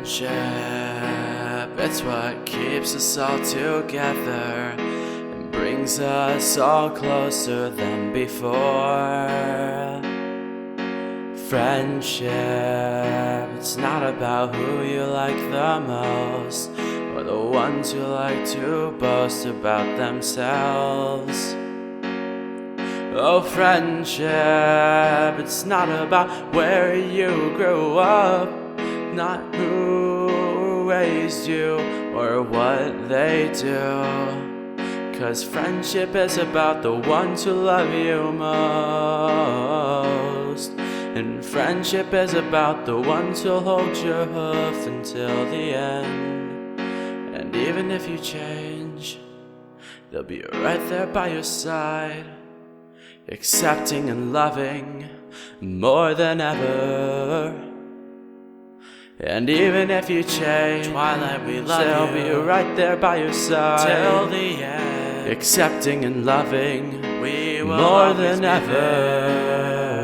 Friendship, it's what keeps us all together and brings us all closer than before. Friendship, it's not about who you like the most or the ones who like to boast about themselves. Oh, friendship, it's not about where you grew up, not who raised you or what they do. 'Cause friendship is about the ones who love you most. And friendship is about the ones who'll hold your hoof until the end. And even if you change, they'll be right there by your side, accepting and loving more than ever. And even if you change, Twilight, we love they'll you be right there by your side till the end. Accepting and loving We will more always than be ever. there.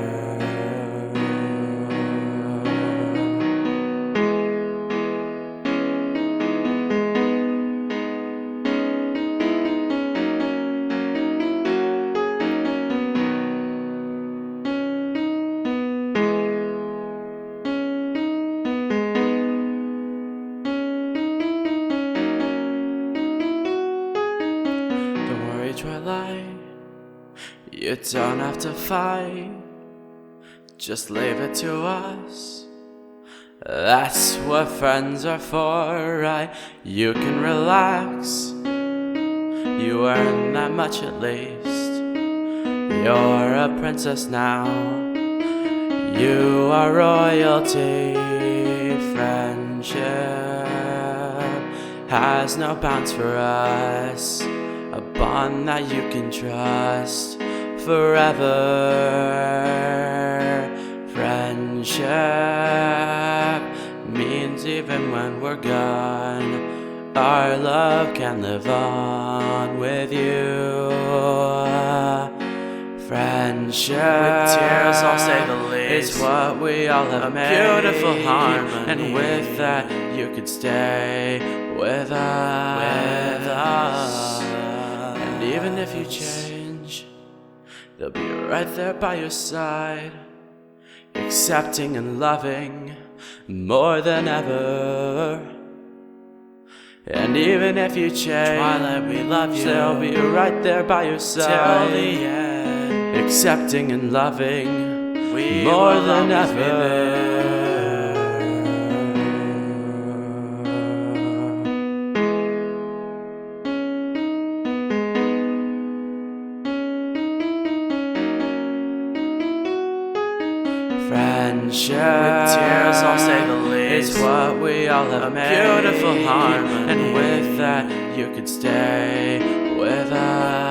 Twilight, you don't have to fight, just leave it to us. That's what friends are for, right? You can relax, you earn that much at least. You're a princess now, you are royalty. Friendship has no bounds for us, a bond that you can trust forever. Friendship means even when we're gone, our love can live on with you. Friendship, with tears, I'll say the least, is what we all have a made. beautiful harmony. And with that, you could stay with us. And even if you change, they'll be right there by your side, accepting and loving more than ever. And even if you change, Twilight, we love you they'll be right there by your side till the end. accepting and loving We more will than always be ever. there. Friendship, with tears, I'll say the least, is what we all have a made. beautiful harmony. And with that, you could stay with us.